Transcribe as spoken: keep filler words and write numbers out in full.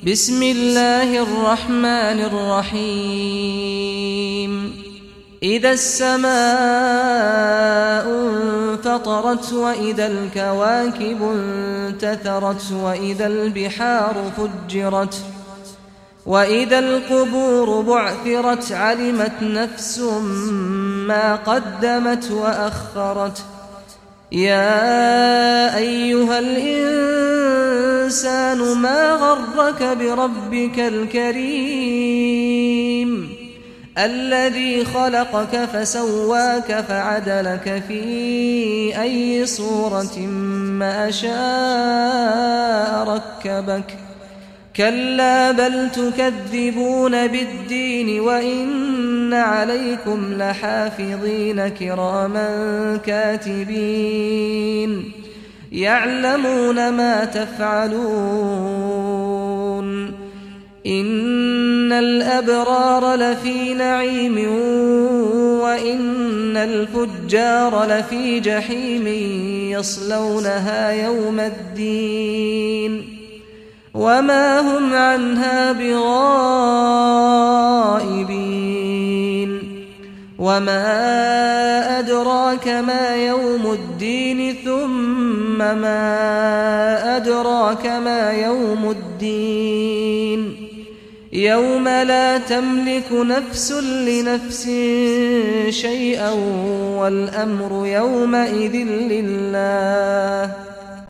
بسم الله الرحمن الرحيم إذا السماء انفطرت وإذا الكواكب انتثرت وإذا البحار فجرت وإذا القبور بعثرت علمت نفس ما قدمت وأخرت يا أيها الإنسان ما غرك بربك الكريم الذي خلقك فسواك فعدلك في أي صورة ما شاء ركبك كلا بل تكذبون بالدين وإن عليكم لحافظين كراما كاتبين يعلمون ما تفعلون إن الأبرار لفي نعيم وإن الفجار لفي جحيم يصلونها يوم الدين وما هم عنها بغائبين وما أدراك ما يوم الدين ثم ما أدراك ما يوم الدين يوم لا تملك نفس لنفس شيئا والأمر يومئذ لله